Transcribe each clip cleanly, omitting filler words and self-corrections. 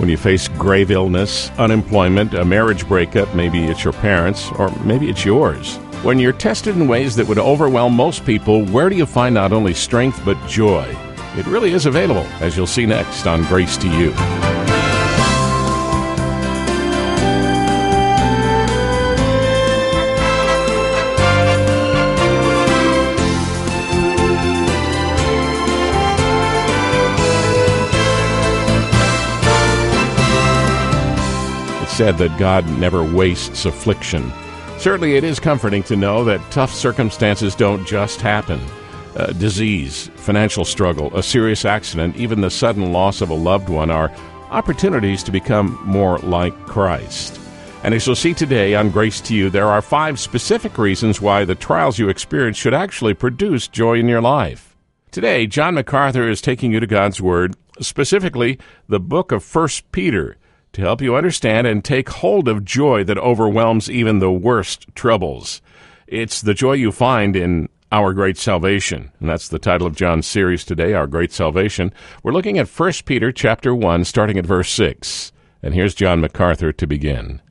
when you face grave illness, unemployment, a marriage breakup, maybe it's your parents, or maybe it's yours. When you're tested in ways that would overwhelm most people, where do you find not only strength but joy? It really is available, as you'll see next on Grace to You. Said that God never wastes affliction. Certainly it is comforting to know that tough circumstances don't just happen. Disease, financial struggle, a serious accident, even the sudden loss of a loved one are opportunities to become more like Christ. And as you'll see today on Grace to You, there are 5 specific reasons why the trials you experience should actually produce joy in your life. Today, John MacArthur is taking you to God's Word, specifically the book of 1 Peter, to help you understand and take hold of joy that overwhelms even the worst troubles. It's the joy you find in Our Great Salvation, and that's the title of John's series today, Our Great Salvation. We're looking at 1 Peter chapter 1, starting at verse 6. And here's John MacArthur to begin.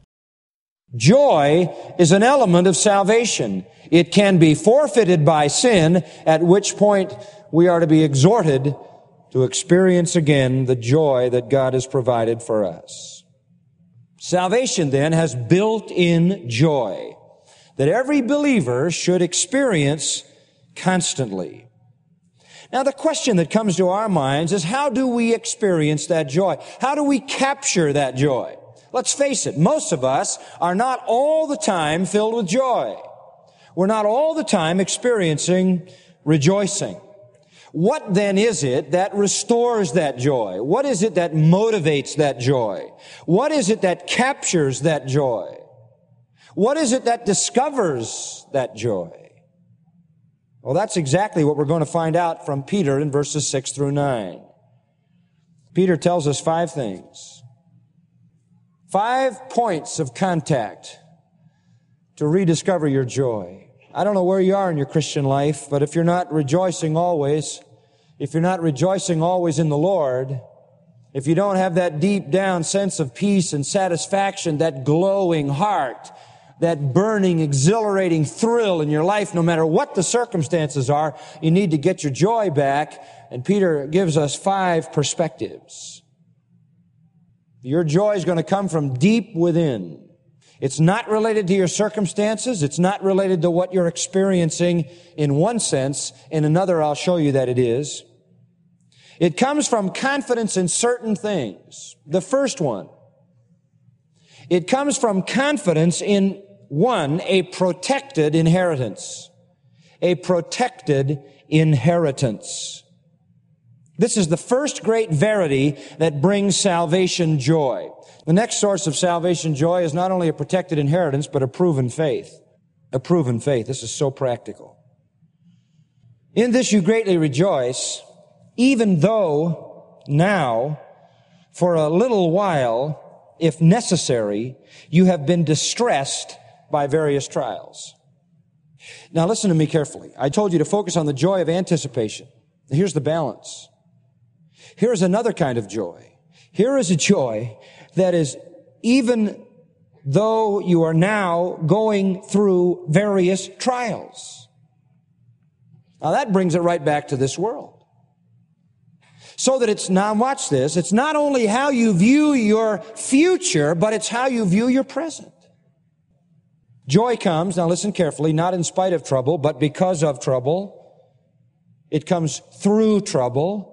Joy is an element of salvation. It can be forfeited by sin, at which point we are to be exhorted to experience again the joy that God has provided for us. Salvation, then, has built-in joy that every believer should experience constantly. Now, the question that comes to our minds is, how do we experience that joy? How do we capture that joy? Let's face it, most of us are not all the time filled with joy. We're not all the time experiencing rejoicing. What then is it that restores that joy? What is it that motivates that joy? What is it that captures that joy? What is it that discovers that joy? Well, that's exactly what we're going to find out from Peter in verses 6 through 9. Peter tells us 5 things. 5 points of contact to rediscover your joy. I don't know where you are in your Christian life, but if you're not rejoicing always in the Lord, if you don't have that deep down sense of peace and satisfaction, that glowing heart, that burning, exhilarating thrill in your life, no matter what the circumstances are, you need to get your joy back. And Peter gives us 5 perspectives. Your joy is going to come from deep within. It's not related to your circumstances. It's not related to what you're experiencing in one sense. In another, I'll show you that it is. It comes from confidence in certain things. The first one. It comes from confidence in, 1, a protected inheritance. A protected inheritance. This is the first great verity that brings salvation joy. The next source of salvation joy is not only a protected inheritance, but a proven faith. A proven faith. This is so practical. In this you greatly rejoice, even though now, for a little while, if necessary, you have been distressed by various trials. Now listen to me carefully. I told you to focus on the joy of anticipation. Here's the balance. Here's another kind of joy. Here is a joy that is, even though you are now going through various trials. Now that brings it right back to this world. So that it's, now watch this, it's not only how you view your future, but it's how you view your present. Joy comes, now listen carefully, not in spite of trouble, but because of trouble. It comes through trouble.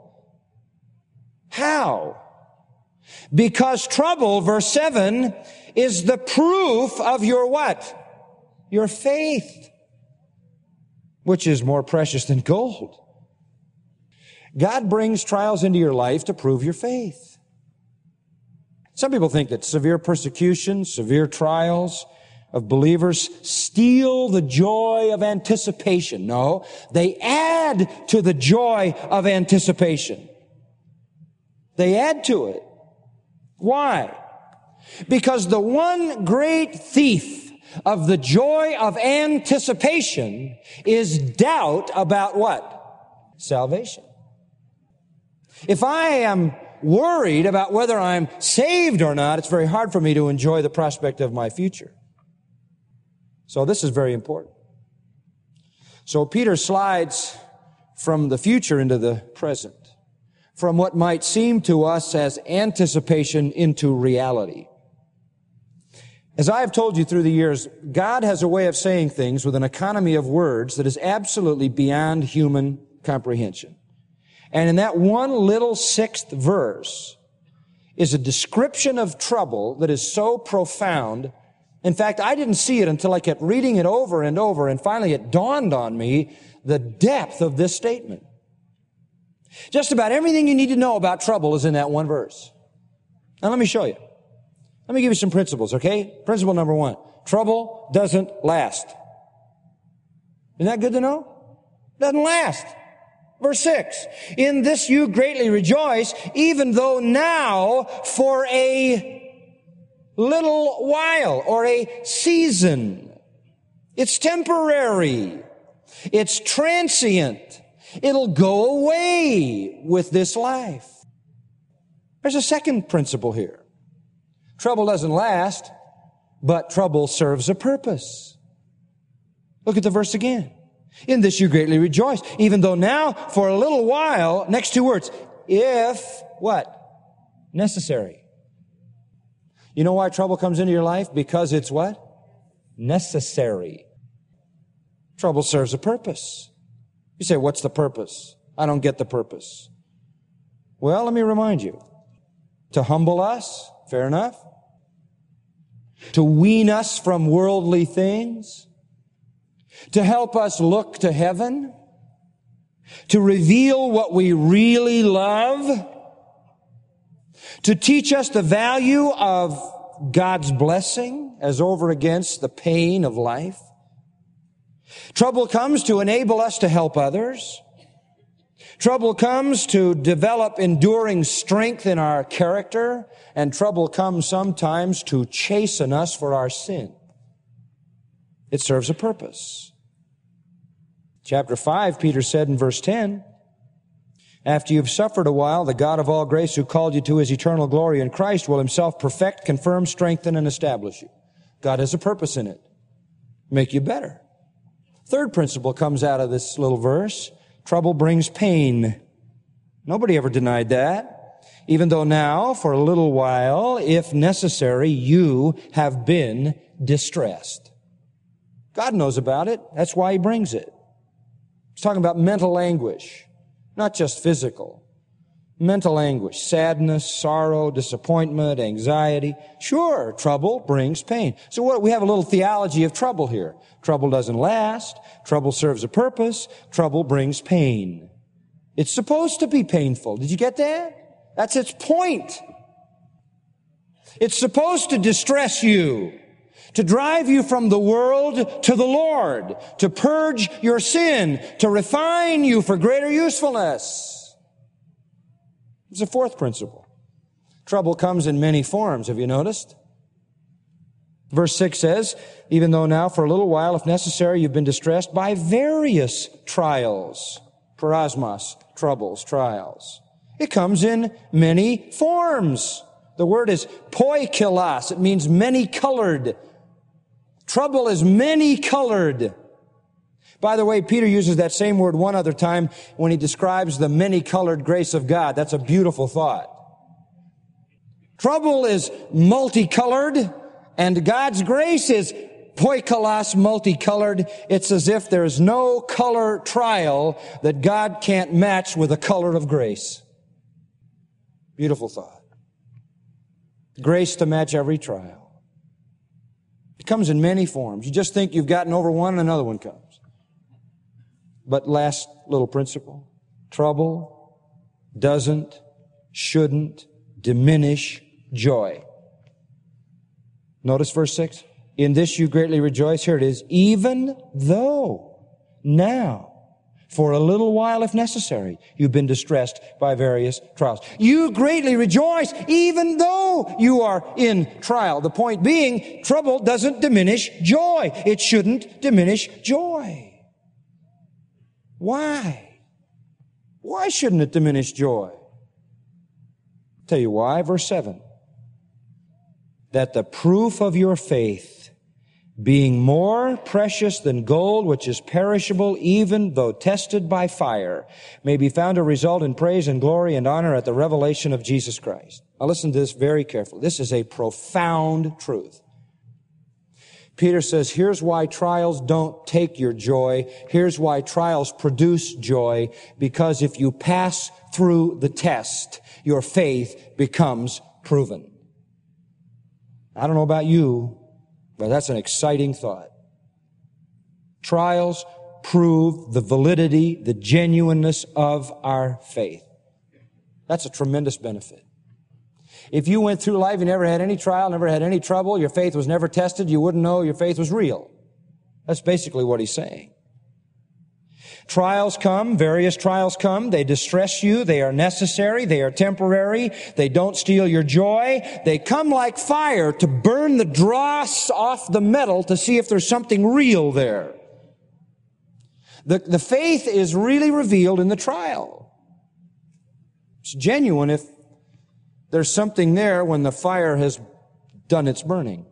How? Because trouble, verse 7, is the proof of your what? Your faith, which is more precious than gold. God brings trials into your life to prove your faith. Some people think that severe persecution, severe trials of believers steal the joy of anticipation. No, they add to the joy of anticipation. They add to it. Why? Because the one great thief of the joy of anticipation is doubt about what? Salvation. If I am worried about whether I'm saved or not, it's very hard for me to enjoy the prospect of my future. So this is very important. So Peter slides from the future into the present, from what might seem to us as anticipation into reality. As I have told you through the years, God has a way of saying things with an economy of words that is absolutely beyond human comprehension. And in that one little 6th verse is a description of trouble that is so profound. In fact, I didn't see it until I kept reading it over and over, and finally it dawned on me the depth of this statement. Just about everything you need to know about trouble is in that one verse. Now let me show you. Let me give you some principles, okay? Principle number 1. Trouble doesn't last. Isn't that good to know? Doesn't last. Verse 6. In this you greatly rejoice, even though now for a little while or a season. It's temporary. It's transient. It'll go away with this life. There's a second principle here. Trouble doesn't last, but trouble serves a purpose. Look at the verse again. In this you greatly rejoice, even though now, for a little while, next 2 words, if, what? Necessary. You know why trouble comes into your life? Because it's what? Necessary. Trouble serves a purpose. You say, what's the purpose? I don't get the purpose. Well, let me remind you. To humble us, fair enough. To wean us from worldly things. To help us look to heaven. To reveal what we really love. To teach us the value of God's blessing as over against the pain of life. Trouble comes to enable us to help others. Trouble comes to develop enduring strength in our character, and trouble comes sometimes to chasten us for our sin. It serves a purpose. Chapter 5, Peter said in verse 10, after you've suffered a while, the God of all grace who called you to his eternal glory in Christ will himself perfect, confirm, strengthen, and establish you. God has a purpose in it. Make you better. Third principle comes out of this little verse. Trouble brings pain. Nobody ever denied that. Even though now, for a little while, if necessary, you have been distressed. God knows about it. That's why he brings it. He's talking about mental anguish, not just physical. Mental anguish, sadness, sorrow, disappointment, anxiety. Sure, trouble brings pain. So what? We have a little theology of trouble here. Trouble doesn't last. Trouble serves a purpose. Trouble brings pain. It's supposed to be painful. Did you get that? That's its point. It's supposed to distress you, to drive you from the world to the Lord, to purge your sin, to refine you for greater usefulness. It's a fourth principle. Trouble comes in many forms. Have you noticed? Verse 6 says, even though now for a little while, if necessary, you've been distressed by various trials. Parasmos, troubles, trials. It comes in many forms. The word is poikilos. It means many-colored. Trouble is many-colored. By the way, Peter uses that same word one other time when he describes the many-colored grace of God. That's a beautiful thought. Trouble is multicolored, and God's grace is poikilos, multicolored. It's as if there's no color trial that God can't match with the color of grace. Beautiful thought. Grace to match every trial. It comes in many forms. You just think you've gotten over one and another one comes. But last little principle, trouble doesn't, shouldn't diminish joy. Notice verse 6. In this you greatly rejoice. Here it is. Even though now, for a little while if necessary, you've been distressed by various trials. You greatly rejoice even though you are in trial. The point being, trouble doesn't diminish joy. It shouldn't diminish joy. Why? Why shouldn't it diminish joy? Tell you why. Verse 7. That the proof of your faith, being more precious than gold, which is perishable, even though tested by fire, may be found to result in praise and glory and honor at the revelation of Jesus Christ. Now listen to this very carefully. This is a profound truth. Peter says, here's why trials don't take your joy. Here's why trials produce joy. Because if you pass through the test, your faith becomes proven. I don't know about you, but that's an exciting thought. Trials prove the validity, the genuineness of our faith. That's a tremendous benefit. If you went through life, you never had any trial, never had any trouble, your faith was never tested, you wouldn't know your faith was real. That's basically what he's saying. Trials come, various trials come, they distress you, they are necessary, they are temporary, they don't steal your joy, they come like fire to burn the dross off the metal to see if there's something real there. The faith is really revealed in the trial. It's genuine if there's something there when the fire has done its burning.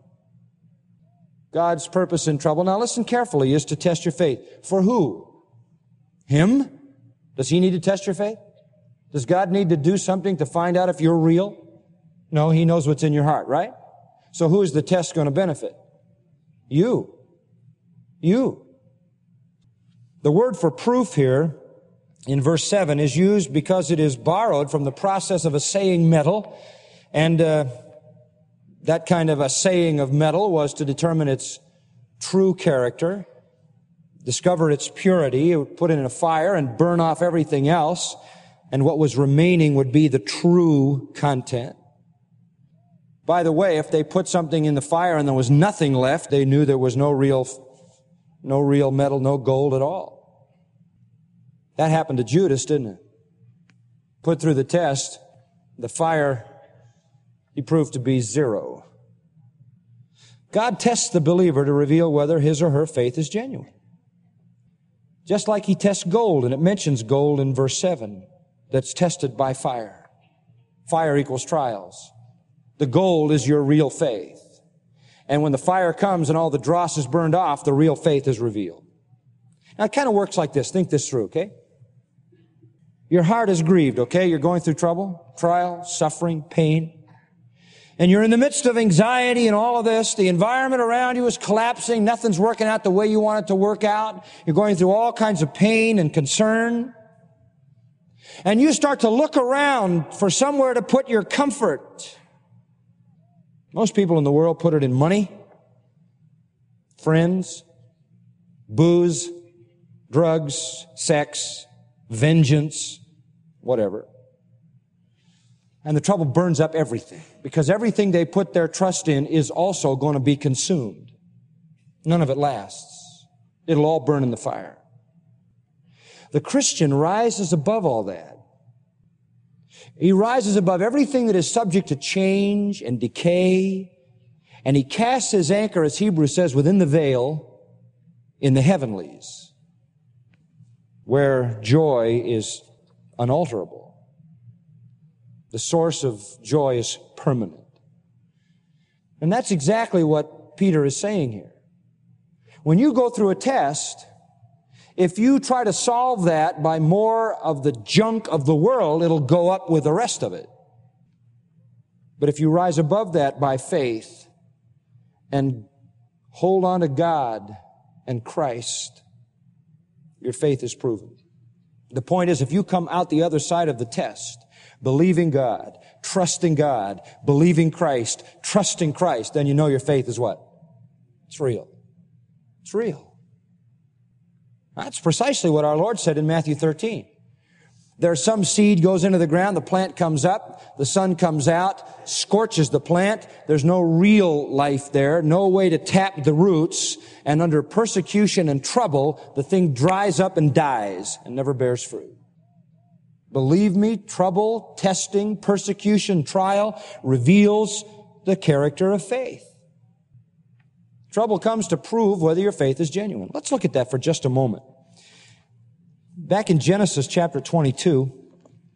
God's purpose in trouble, now listen carefully, is to test your faith. For who? Him? Does He need to test your faith? Does God need to do something to find out if you're real? No, He knows what's in your heart, right? So who is the test going to benefit? You. You. The word for proof here in verse 7 is used because it is borrowed from the process of assaying metal, and that kind of assaying of metal was to determine its true character, discover its purity. It would put it in a fire and burn off everything else, and what was remaining would be the true content. By the way, if they put something in the fire and there was nothing left, they knew there was no real metal, no gold at all. That happened to Judas, didn't it? Put through the test, the fire, he proved to be zero. God tests the believer to reveal whether his or her faith is genuine. Just like He tests gold, and it mentions gold in verse 7, that's tested by fire. Fire equals trials. The gold is your real faith. And when the fire comes and all the dross is burned off, the real faith is revealed. Now, it kind of works like this. Think this through, okay? Your heart is grieved, okay? You're going through trouble, trial, suffering, pain. And you're in the midst of anxiety and all of this. The environment around you is collapsing. Nothing's working out the way you want it to work out. You're going through all kinds of pain and concern. And you start to look around for somewhere to put your comfort. Most people in the world put it in money, friends, booze, drugs, sex, vengeance, whatever. And the trouble burns up everything, because everything they put their trust in is also going to be consumed. None of it lasts. It'll all burn in the fire. The Christian rises above all that. He rises above everything that is subject to change and decay, and he casts his anchor, as Hebrews says, within the veil in the heavenlies, where joy is unalterable. The source of joy is permanent. And that's exactly what Peter is saying here. When you go through a test, if you try to solve that by more of the junk of the world, it'll go up with the rest of it. But if you rise above that by faith and hold on to God and Christ, your faith is proven. The point is, if you come out the other side of the test, believing God, trusting God, believing Christ, trusting Christ, then you know your faith is what? It's real. It's real. That's precisely what our Lord said in Matthew 13. There's some seed goes into the ground, the plant comes up, the sun comes out, scorches the plant. There's no real life there, no way to tap the roots, and under persecution and trouble, the thing dries up and dies and never bears fruit. Believe me, trouble, testing, persecution, trial reveals the character of faith. Trouble comes to prove whether your faith is genuine. Let's look at that for just a moment. Back in Genesis chapter 22,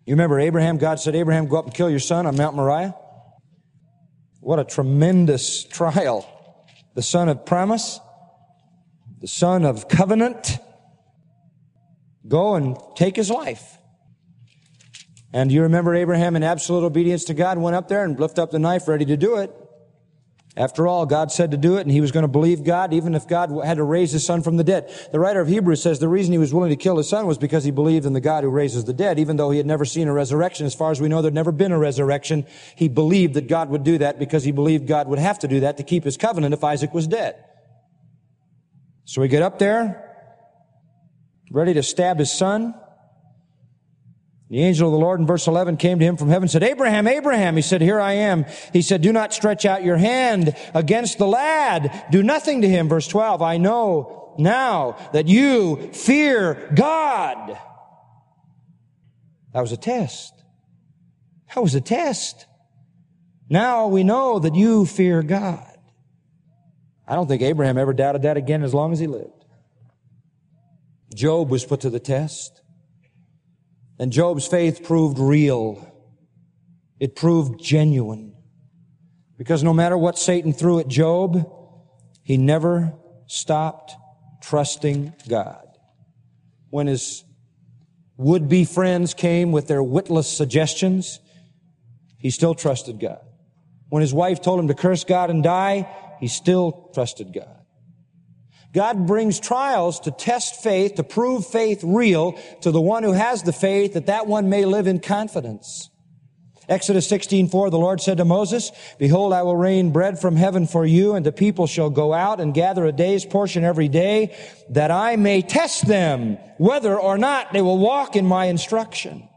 You remember Abraham? God said, Abraham, go up and kill your son on Mount Moriah. What a tremendous trial. The son of promise, the son of covenant, go and take his life. And you remember Abraham in absolute obedience to God went up there and lifted up the knife ready to do it. After all, God said to do it, and he was going to believe God, even if God had to raise his son from the dead. The writer of Hebrews says the reason he was willing to kill his son was because he believed in the God who raises the dead, even though he had never seen a resurrection. As far as we know, there'd never been a resurrection. He believed that God would do that because he believed God would have to do that to keep his covenant if Isaac was dead. So we get up there, ready to stab his son. The angel of the Lord in verse 11 came to him from heaven and said, Abraham, Abraham. He said, here I am. He said, do not stretch out your hand against the lad. Do nothing to him. Verse 12, I know now that you fear God. That was a test. That was a test. Now we know that you fear God. I don't think Abraham ever doubted that again as long as he lived. Job was put to the test. And Job's faith proved real. It proved genuine. Because no matter what Satan threw at Job, he never stopped trusting God. When his would-be friends came with their witless suggestions, he still trusted God. When his wife told him to curse God and die, he still trusted God. God brings trials to test faith, to prove faith real to the one who has the faith, that one may live in confidence. Exodus 16:4, the Lord said to Moses, behold, I will rain bread from heaven for you, and the people shall go out and gather a day's portion every day, that I may test them, whether or not they will walk in my instruction.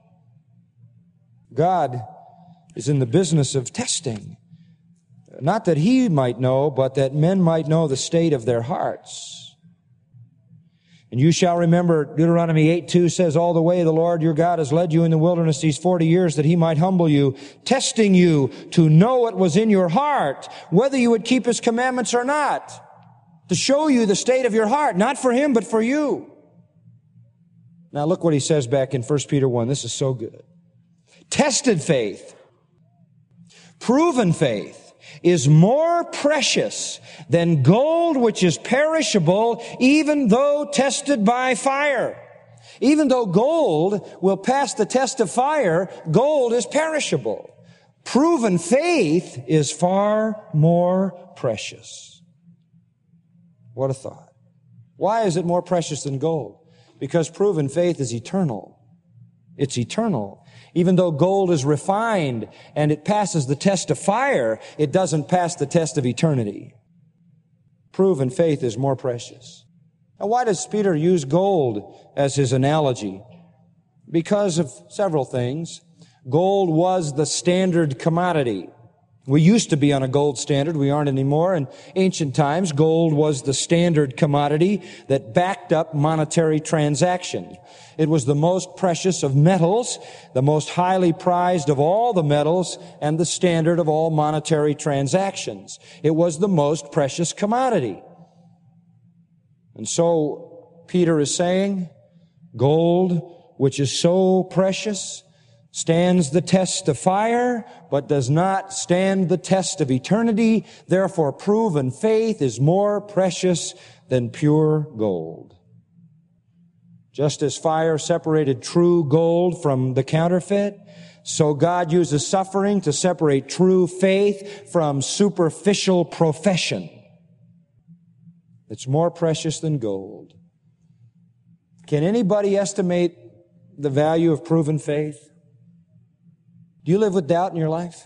God is in the business of testing. Not that he might know, but that men might know the state of their hearts. And you shall remember, Deuteronomy 8:2 says, all the way the Lord your God has led you in the wilderness these 40 years that he might humble you, testing you to know what was in your heart, whether you would keep his commandments or not, to show you the state of your heart, not for him, but for you. Now look what he says back in 1 Peter 1. This is so good. Tested faith, proven faith, is more precious than gold which is perishable, even though tested by fire. Even though gold will pass the test of fire, gold is perishable. Proven faith is far more precious. What a thought. Why is it more precious than gold? Because proven faith is eternal. It's eternal. Even though gold is refined and it passes the test of fire, it doesn't pass the test of eternity. Proven faith is more precious. Now, why does Peter use gold as his analogy? Because of several things. Gold was the standard commodity. We used to be on a gold standard. We aren't anymore. In ancient times, gold was the standard commodity that backed up monetary transaction. It was the most precious of metals, the most highly prized of all the metals, and the standard of all monetary transactions. It was the most precious commodity. And so Peter is saying, gold, which is so precious, stands the test of fire, but does not stand the test of eternity. Therefore, proven faith is more precious than pure gold. Just as fire separated true gold from the counterfeit, so God uses suffering to separate true faith from superficial profession. It's more precious than gold. Can anybody estimate the value of proven faith? Do you live with doubt in your life?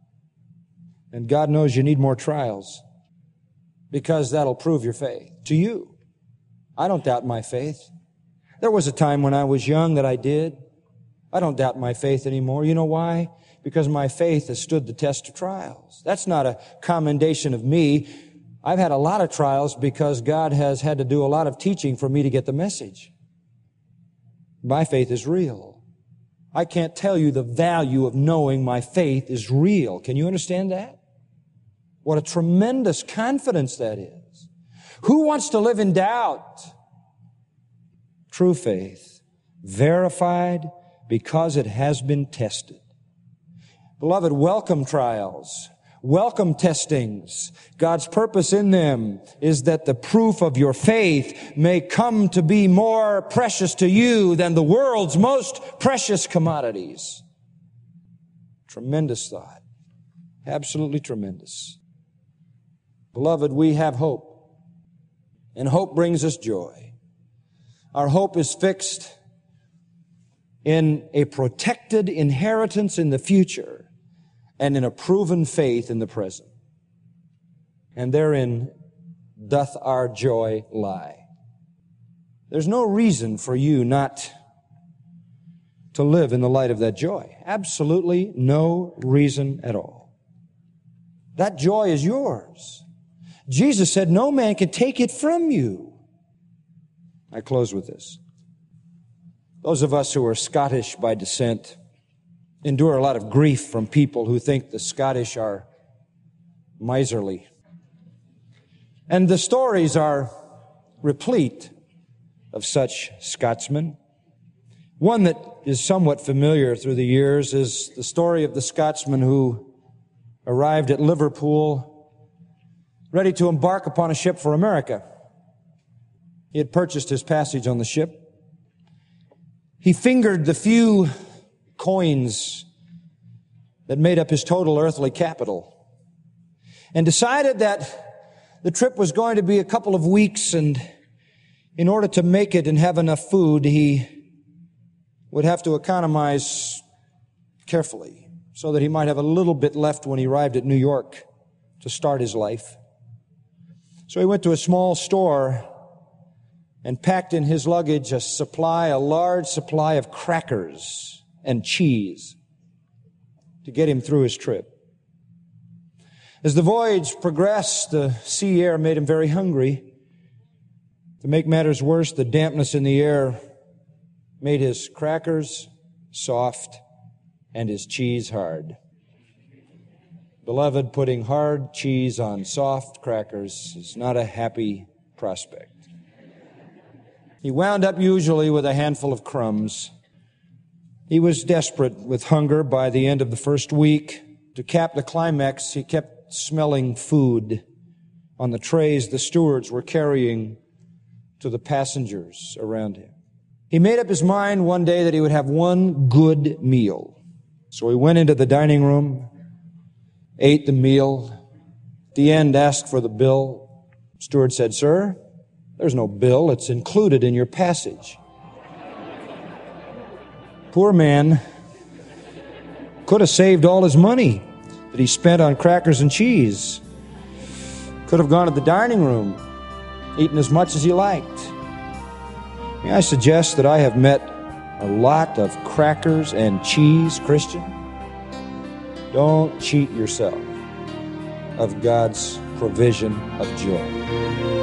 And God knows you need more trials because that'll prove your faith to you. I don't doubt my faith. There was a time when I was young that I did. I don't doubt my faith anymore. You know why? Because my faith has stood the test of trials. That's not a commendation of me. I've had a lot of trials because God has had to do a lot of teaching for me to get the message. My faith is real. I can't tell you the value of knowing my faith is real. Can you understand that? What a tremendous confidence that is. Who wants to live in doubt? True faith, verified because it has been tested. Beloved, welcome trials. Welcome testings. God's purpose in them is that the proof of your faith may come to be more precious to you than the world's most precious commodities. Tremendous thought. Absolutely tremendous. Beloved, we have hope. And hope brings us joy. Our hope is fixed in a protected inheritance in the future and in a proven faith in the present. And therein doth our joy lie. There's no reason for you not to live in the light of that joy. Absolutely no reason at all. That joy is yours. Jesus said, no man can take it from you. I close with this. Those of us who are Scottish by descent endure a lot of grief from people who think the Scottish are miserly. And the stories are replete of such Scotsmen. One that is somewhat familiar through the years is the story of the Scotsman who arrived at Liverpool ready to embark upon a ship for America. He had purchased his passage on the ship. He fingered the few coins that made up his total earthly capital and decided that the trip was going to be a couple of weeks, and in order to make it and have enough food, he would have to economize carefully so that he might have a little bit left when he arrived at New York to start his life. So he went to a small store and packed in his luggage a large supply of crackers and cheese to get him through his trip. As the voyage progressed, the sea air made him very hungry. To make matters worse, the dampness in the air made his crackers soft and his cheese hard. Beloved, putting hard cheese on soft crackers is not a happy prospect. He wound up usually with a handful of crumbs. He was desperate with hunger by the end of the first week. To cap the climax, he kept smelling food on the trays the stewards were carrying to the passengers around him. He made up his mind one day that he would have one good meal. So he went into the dining room, ate the meal. At the end, asked for the bill. The steward said, "Sir, there's no bill. It's included in your passage." Poor man could have saved all his money that he spent on crackers and cheese. Could have gone to the dining room, eaten as much as he liked. May I suggest that I have met a lot of crackers and cheese Christian? Don't cheat yourself of God's provision of joy.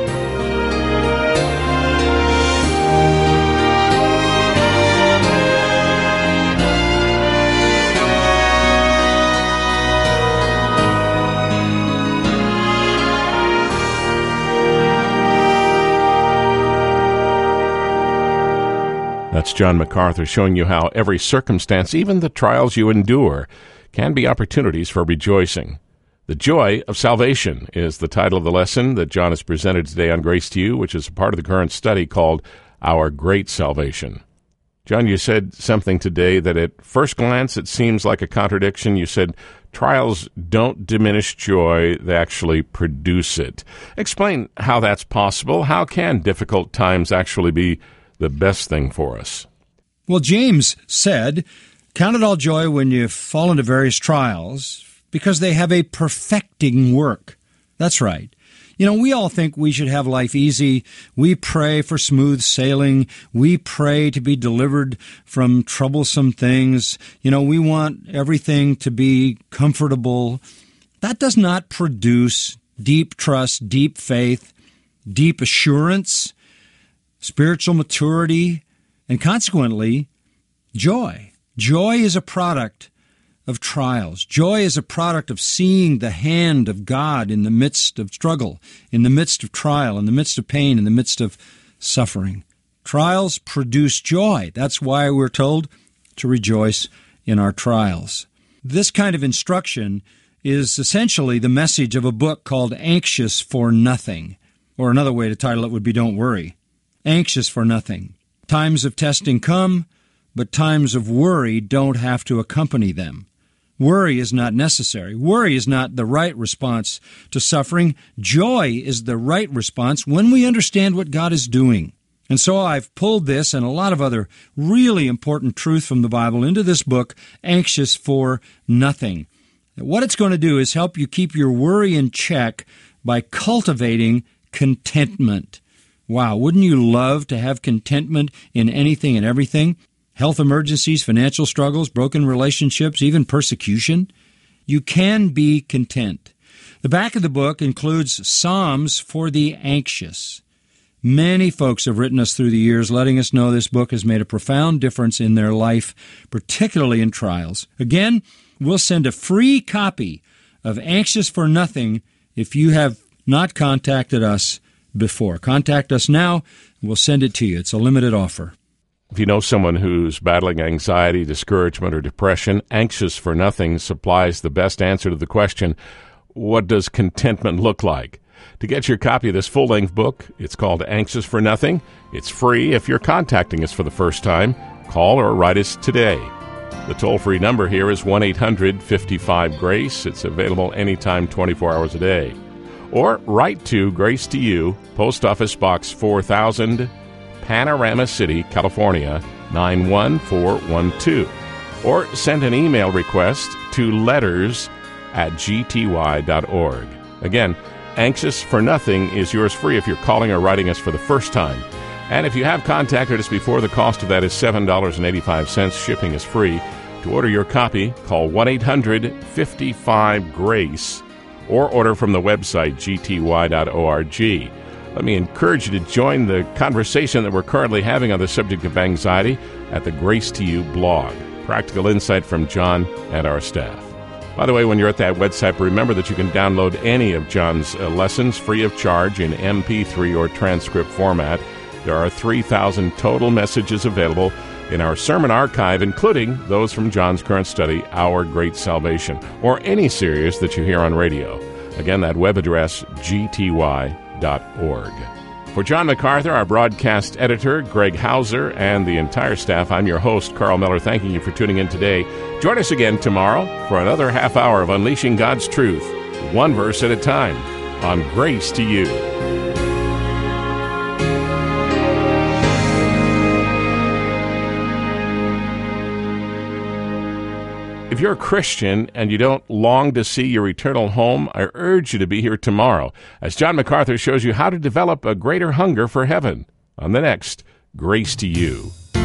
That's John MacArthur showing you how every circumstance, even the trials you endure, can be opportunities for rejoicing. The Joy of Salvation is the title of the lesson that John has presented today on Grace to You, which is a part of the current study called Our Great Salvation. John, you said something today that at first glance it seems like a contradiction. You said trials don't diminish joy, they actually produce it. Explain how that's possible. How can difficult times actually be the best thing for us? Well, James said, "Count it all joy when you fall into various trials, because they have a perfecting work." That's right. You know, we all think we should have life easy. We pray for smooth sailing. We pray to be delivered from troublesome things. You know, we want everything to be comfortable. That does not produce deep trust, deep faith, deep assurance, spiritual maturity, and consequently, joy. Joy is a product of trials. Joy is a product of seeing the hand of God in the midst of struggle, in the midst of trial, in the midst of pain, in the midst of suffering. Trials produce joy. That's why we're told to rejoice in our trials. This kind of instruction is essentially the message of a book called Anxious for Nothing. Or another way to title it would be Don't Worry. Anxious for nothing. Times of testing come, but times of worry don't have to accompany them. Worry is not necessary. Worry is not the right response to suffering. Joy is the right response when we understand what God is doing. And so I've pulled this and a lot of other really important truth from the Bible into this book, Anxious for Nothing. What it's going to do is help you keep your worry in check by cultivating contentment. Wow, wouldn't you love to have contentment in anything and everything? Health emergencies, financial struggles, broken relationships, even persecution. You can be content. The back of the book includes Psalms for the anxious. Many folks have written us through the years letting us know this book has made a profound difference in their life, particularly in trials. Again, we'll send a free copy of Anxious for Nothing if you have not contacted us before. Contact us now, and we'll send it to you. It's a limited offer. If you know someone who's battling anxiety, discouragement, or depression, Anxious for Nothing supplies the best answer to the question, what does contentment look like? To get your copy of this full-length book, it's called Anxious for Nothing. It's free if you're contacting us for the first time. Call or write us today. The toll-free number here is 1-800-55-GRACE. It's available anytime, 24 hours a day. Or write to Grace to You, Post Office Box 4000, Panorama City, California, 91412. Or send an email request to letters@gty.org. Again, Anxious for Nothing is yours free if you're calling or writing us for the first time. And if you have contacted us before, the cost of that is $7.85. Shipping is free. To order your copy, call 1-800-55-GRACE or order from the website gty.org. Let me encourage you to join the conversation that we're currently having on the subject of anxiety at the Grace to You blog. Practical insight from John and our staff. By the way, when you're at that website, remember that you can download any of John's lessons free of charge in MP3 or transcript format. There are 3,000 total messages available in our sermon archive, including those from John's current study, Our Great Salvation, or any series that you hear on radio. Again, that web address, gty.org. For John MacArthur, our broadcast editor, Greg Hauser, and the entire staff, I'm your host, Carl Miller, thanking you for tuning in today. Join us again tomorrow for another half hour of Unleashing God's Truth, one verse at a time, on Grace to You. If you're a Christian and you don't long to see your eternal home, I urge you to be here tomorrow as John MacArthur shows you how to develop a greater hunger for heaven on the next Grace to You.